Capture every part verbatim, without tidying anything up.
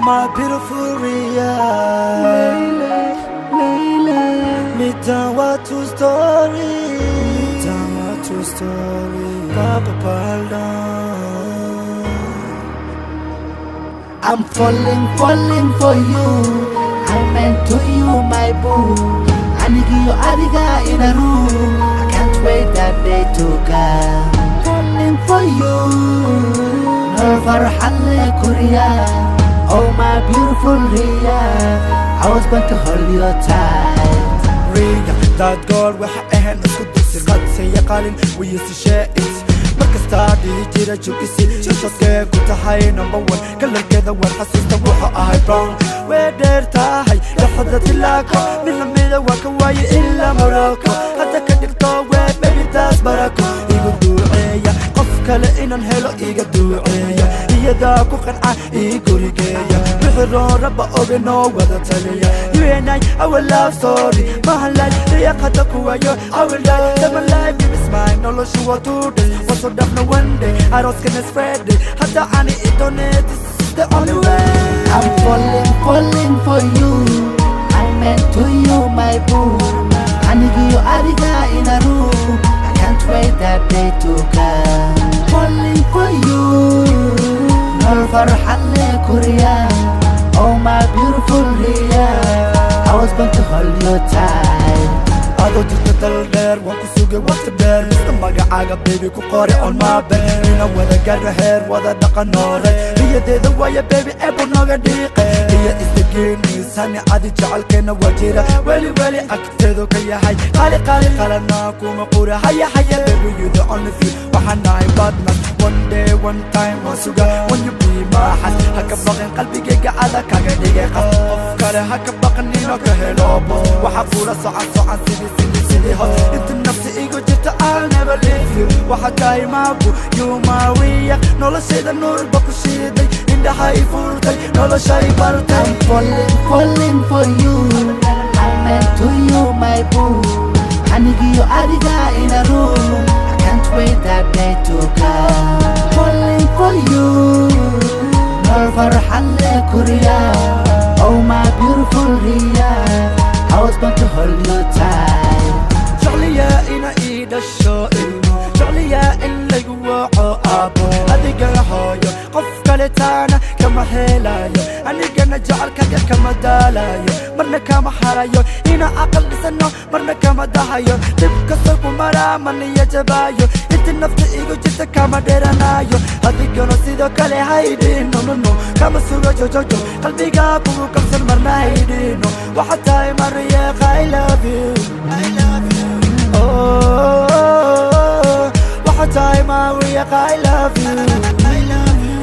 my beautiful Ria. Layla, Layla. Me down what two story. Me down what two story. Papa pardon. I'm falling, falling for you. I'm meant to you, my boo. Anigi yo adiga in a room. I can't wait that day to come. Falling for you. Never halle Korea. Oh my beautiful Ria. I was going to hold your tight. Ria, that girl waxa ahayn isku dusir qad say qalin we used to share it. Markasta dhijira jugisi shashadkee ku tahay number one kalarkeeda waan xasuusta waxa ahay brown way dheer tahay dhaxda tilaako min lamida waa ka waaye ilaa Morocco hadda ka dhigto way baby taas barako igu duuceeya qof kale inaan helo iga duuceeya iyada ku qanca ii gurigeeya wixii rabba ogno wada taliya you and I our love story mahalay riyaaqada kuwayo I will die tell my life is mine noloshu waa today waso dhafna one day arooskan is Friday hadda ani idone this is the only way. I'm falling, falling for you. I'm meant to you, my boo. Anigi yo adiga in a room. I can't wait that day to come. Falling for you. Never halle Korea. Oh my beautiful Ria. I was going to hold you tight. adoo jirta dal dheer waan ku sugay waqti dheer isla magacaaga baby ku qori on my bed ina wada gaadha heer wada dhaqan noore riyadeeda waaya baby eebbu nooga dhiiqe iyo isdageeniisani adi jecelkeena waa jira weli weli agteedu ka yahay qaali qaali qalana kuma qura haya haya baby you the only few waxaan nahay badman one day one time waan suga when you be my heart haka baqin qalbigayga ada kaga dhigay qaf qof kale haka baqin inoo ka helo bos waxa kula socan socan sidii انت النفس ايجو جبت I'll never leave you وحكاي معبو you my Ria نولا سيدا النور بكو شيدي انت هاي فورتي نولا شاي بارتي. I'm falling, falling for you. I'm meant to you, my boo. Anigi yo adiga in a room. I can't wait that day to come. Falling for you. Never halle Korea. Oh my beautiful Ria. I was going to hold you tight. شغلية إنا إيدا الشائل شغلية إلا يوعو أبو أديك هايو قف كالتانا كما هلايو أنيقا نجعل كاكا كما دالايو مرنا كما حرايو إنا أقل لسنو مرنا كما داهايو تبقى سوكو مرا مني يجبايو إنت النفط إيقو جتا كما ديرانايو أديك نسيدو كالي هايدين نو نو نو كما سوغو جو جو جو قلبي قابو كمسن مرنا هايدينو وحتى مريق I love you I love you oh what time are we I love you I love you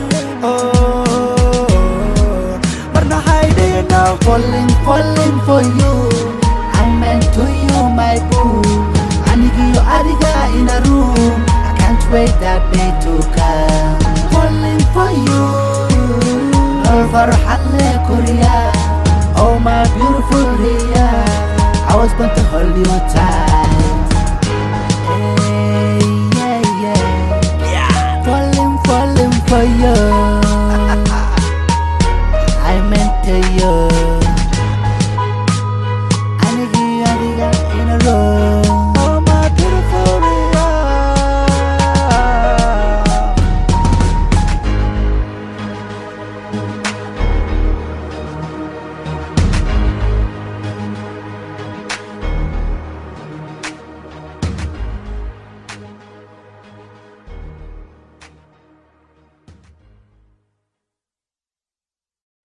oh marna hiding now falling falling for you I'm meant to you my boo anigi yo adiga in a room I can't wait that day to come falling for you never halle Korea oh my beautiful Ria I was going to hold you tight.